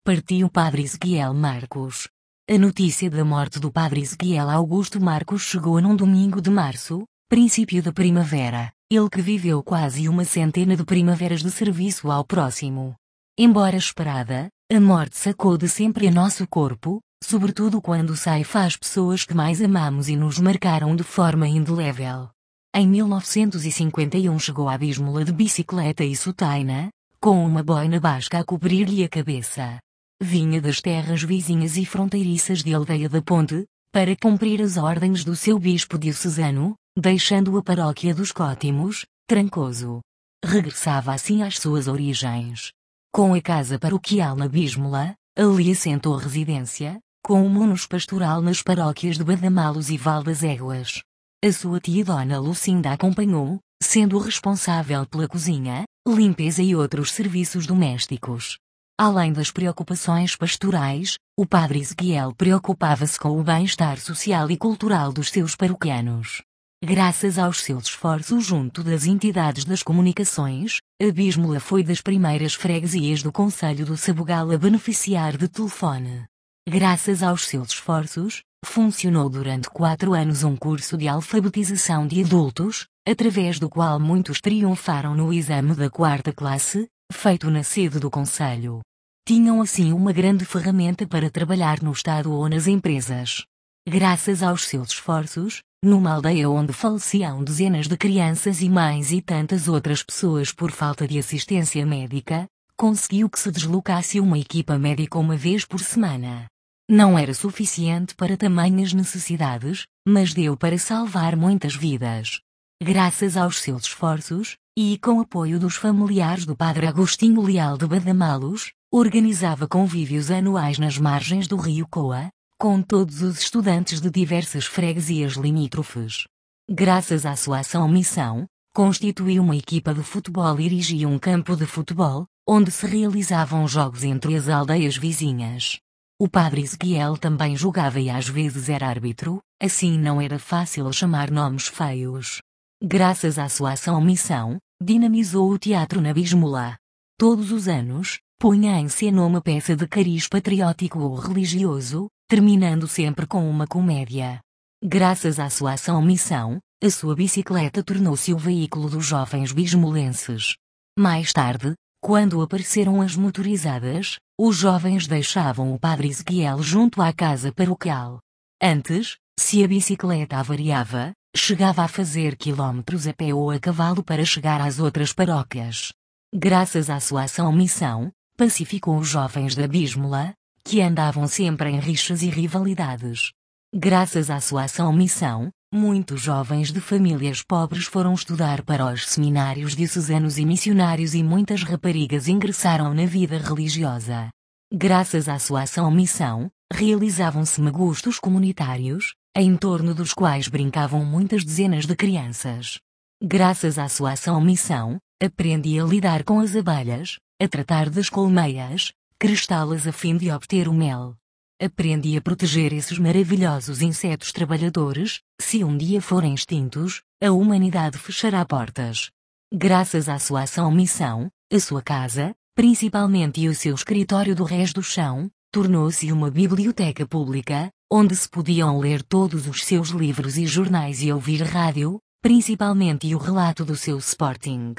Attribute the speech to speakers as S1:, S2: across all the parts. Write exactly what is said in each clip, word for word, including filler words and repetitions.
S1: partiu Padre Ezequiel Marcos. A notícia da morte do Padre Ezequiel Augusto Marcos chegou num domingo de março, princípio da primavera, ele que viveu quase uma centena de primaveras de serviço ao próximo. Embora esperada, a morte sacou de sempre a nosso corpo, sobretudo quando ceifa as pessoas que mais amamos e nos marcaram de forma indelével. Em mil novecentos e cinquenta e um chegou à Bismola de bicicleta e sotaina, com uma boina basca a cobrir-lhe a cabeça. Vinha das terras vizinhas e fronteiriças de Aldeia da Ponte, para cumprir as ordens do seu bispo diocesano, deixando a paróquia dos Cótimos, Trancoso. Regressava assim às suas origens. Com a casa paroquial na Bismola, ali assentou residência, com o munus pastoral nas paróquias de Badamalos e Val das Éguas. A sua tia Dona Lucinda acompanhou, sendo responsável pela cozinha, limpeza e outros serviços domésticos. Além das preocupações pastorais, o Padre Ezequiel preocupava-se com o bem-estar social e cultural dos seus paroquianos. Graças aos seus esforços junto das entidades das comunicações, a Bismola foi das primeiras freguesias do concelho do Sabugal a beneficiar de telefone. Graças aos seus esforços, funcionou durante quatro anos um curso de alfabetização de adultos, através do qual muitos triunfaram no exame da quarta classe, feito na sede do concelho. Tinham assim uma grande ferramenta para trabalhar no Estado ou nas empresas. Graças aos seus esforços, numa aldeia onde faleciam dezenas de crianças e mães e tantas outras pessoas por falta de assistência médica, conseguiu que se deslocasse uma equipa médica uma vez por semana. Não era suficiente para tamanhas necessidades, mas deu para salvar muitas vidas. Graças aos seus esforços, e com apoio dos familiares do Padre Agostinho Leal de Badamalos, organizava convívios anuais nas margens do rio Coa, com todos os estudantes de diversas freguesias limítrofes. Graças à sua ação-missão, constituiu uma equipa de futebol e erigia um campo de futebol, onde se realizavam jogos entre as aldeias vizinhas. O Padre Ezequiel também jogava e às vezes era árbitro, assim não era fácil chamar nomes feios. Graças à sua ação-missão, dinamizou o teatro na Bismola. Todos os anos, punha em cena uma peça de cariz patriótico ou religioso, terminando sempre com uma comédia. Graças à sua ação-missão, a sua bicicleta tornou-se o veículo dos jovens bismolenses. Mais tarde, quando apareceram as motorizadas, os jovens deixavam o Padre Ezequiel junto à casa paroquial. Antes, se a bicicleta avariava, chegava a fazer quilómetros a pé ou a cavalo para chegar às outras paróquias. Graças à sua ação-missão, pacificou os jovens da Bismola, que andavam sempre em rixas e rivalidades. Graças à sua ação-missão, muitos jovens de famílias pobres foram estudar para os seminários diocesanos e missionários e muitas raparigas ingressaram na vida religiosa. Graças à sua ação-missão, realizavam-se magustos comunitários, em torno dos quais brincavam muitas dezenas de crianças. Graças à sua ação-missão, aprendi a lidar com as abelhas, a tratar das colmeias, crestá-las a fim de obter o mel. Aprendi a proteger esses maravilhosos insetos trabalhadores, se um dia forem extintos, a humanidade fechará portas. Graças à sua ação-missão, a sua casa, principalmente e o seu escritório do Rés do Chão, tornou-se uma biblioteca pública, onde se podiam ler todos os seus livros e jornais e ouvir rádio, principalmente o relato do seu Sporting.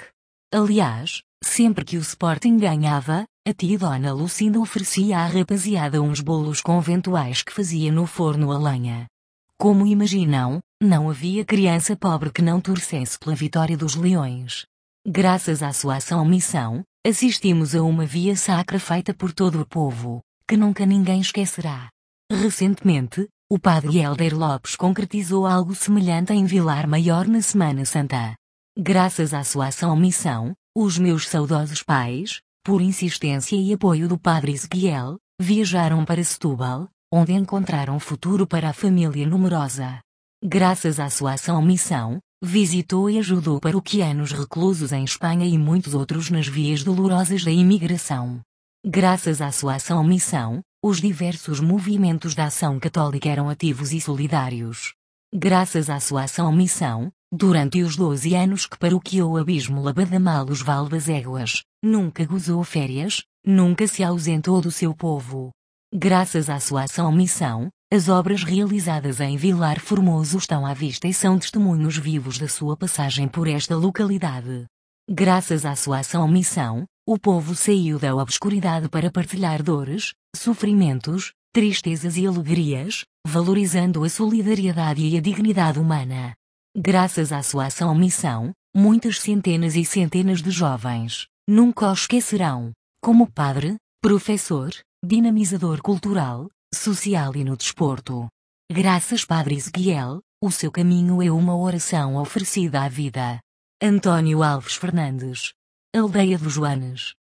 S1: Aliás, sempre que o Sporting ganhava, a tia Dona Lucinda oferecia à rapaziada uns bolos conventuais que fazia no forno a lenha. Como imaginam, não havia criança pobre que não torcesse pela vitória dos Leões. Graças à sua ação-missão, assistimos a uma via sacra feita por todo o povo, que nunca ninguém esquecerá. Recentemente, o Padre Helder Lopes concretizou algo semelhante em Vilar Maior na Semana Santa. Graças à sua ação-missão, os meus saudosos pais, por insistência e apoio do Padre Ezequiel, viajaram para Setúbal, onde encontraram futuro para a família numerosa. Graças à sua ação-missão, visitou e ajudou paroquianos reclusos em Espanha e muitos outros nas vias dolorosas da imigração. Graças à sua ação-missão, os diversos movimentos da ação católica eram ativos e solidários. Graças à sua ação-missão, durante os doze anos que paroquiou a Bismola Badamalos Val das Éguas, nunca gozou férias, Nunca se ausentou do seu povo. Graças à sua ação-missão, as obras realizadas em Vilar Formoso estão à vista e são testemunhos vivos da sua passagem por esta localidade. Graças à sua ação-missão, o povo saiu da obscuridade para partilhar dores, sofrimentos, tristezas e alegrias, valorizando a solidariedade e a dignidade humana. Graças à sua ação-missão, muitas centenas e centenas de jovens nunca o esquecerão, como padre, professor, dinamizador cultural, social e no desporto. Graças Padre Ezequiel, o seu caminho é uma oração oferecida à vida. Antônio Alves Fernandes. Aldeia dos Joanes.